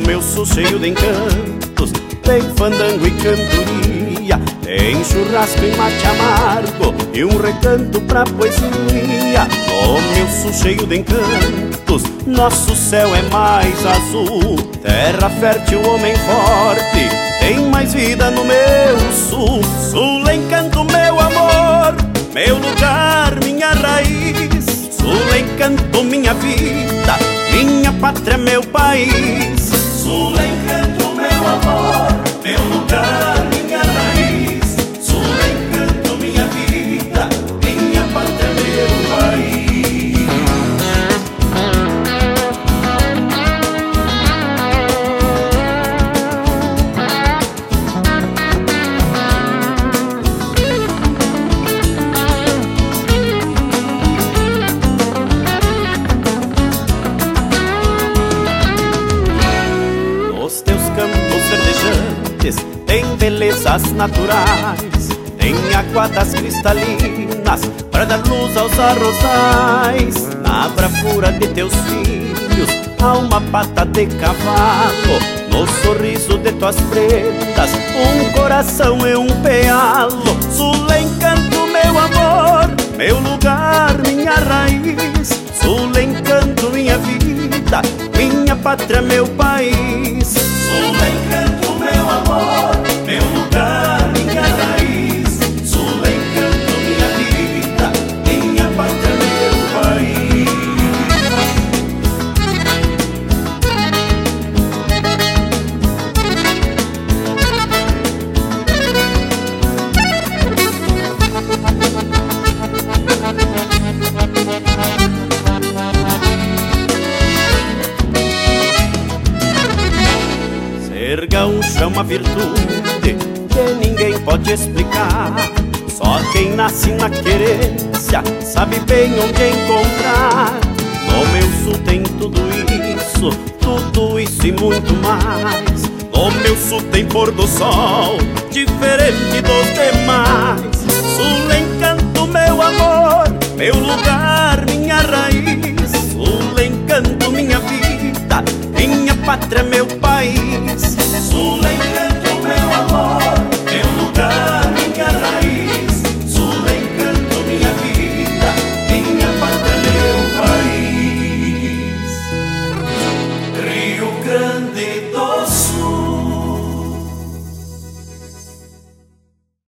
meu sul cheio de encantos, tem fandango e cantoria, tem churrasco e mate amargo e um recanto pra poesia. No meu sul cheio de encantos, nosso céu é mais azul, terra fértil, homem forte, tem mais vida no meu sul. Sul encanto, meu amor, meu lugar, minha raiz. Sul encanto, minha vida, minha pátria, meu país. Sul encanto, meu amor, meu lugar, minha raiz. Sul encanto, minha vida, minha pátria, meu país. Tem belezas naturais, tem águas cristalinas para dar luz aos arrozais. Na bravura de teus filhos há uma pata de cavalo, no sorriso de tuas prendas um coração e um pealo. Sul encanto, meu amor, meu lugar, minha raiz. Sul encanto, minha vida, minha pátria, meu país. Sul encanto, meu amor, meu lugar, minha raiz. Sul encanto, minha vida, minha pátria, meu país. Ser gaúcho é uma virtude que ninguém pode explicar. Só quem nasce na querência sabe bem onde encontrar. No meu sul tem tudo isso e muito mais. No meu sul tem pôr do sol, diferente dos demais. Sul encanto, meu amor, meu lugar, minha raiz. Sul encanto, minha vida, minha pátria, meu